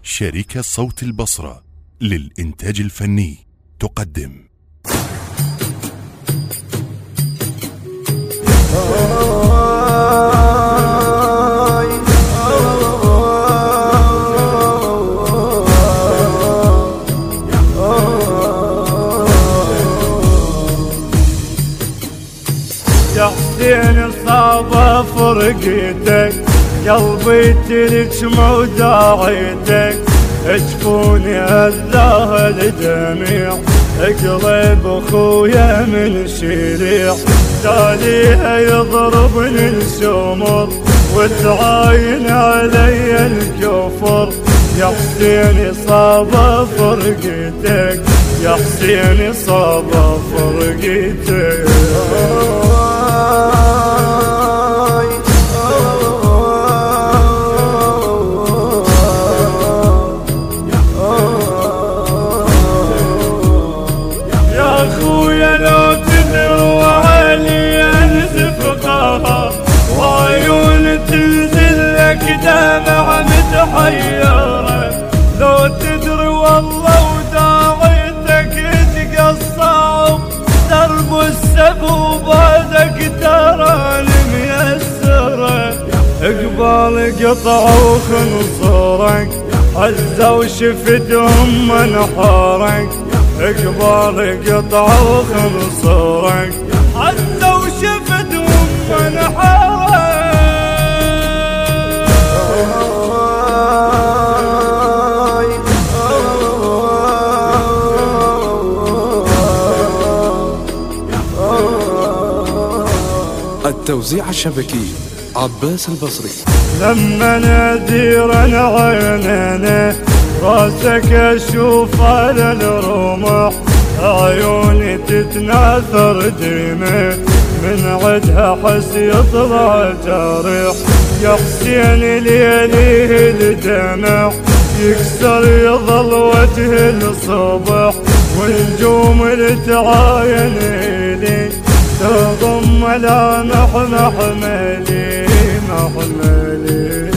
شركة صوت البصرة للإنتاج الفني تقدم يا حسين صاب فرقتك قلبي تلك موداعيتك اجفوني اذاه الجميع اقلب اخويا من شريع تاليها يضربني السمر وتعاين علي الكفر يا حسين صاب فرقتك يا حسين صاب فرقتك دمع متحيرة لو تدري والله وداعيتك تقصع درب السبو بعدك تراني ميسرة اقبال قطع وخنصرك عزة وشفتهم منحرك اقبال قطع وخنصرك عزة وشفتهم منحرك التوزيع الشبكي عباس البصري. لما نادير عيننا راسك اشوف على الرمح عيوني تتناثر دمه من عدها حس يطلع جريح يا حسين ليليه الدمع يكسر يظل وجه الصبح والنجوم التعاين لي تضم لا محملي محملي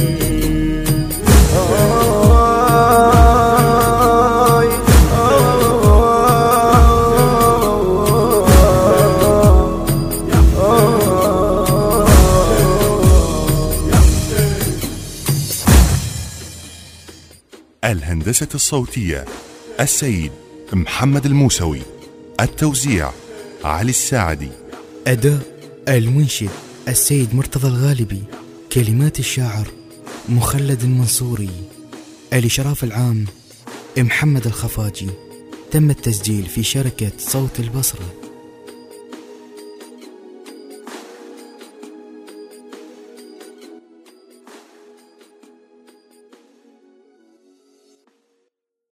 الهندسة الصوتية السيد محمد الموسوي، التوزيع علي الساعدي، أداء المنشد السيد مرتضى الغالبي، كلمات الشاعر مخلد المنصوري، الإشراف العام محمد الخفاجي. تم التسجيل في شركة صوت البصرة.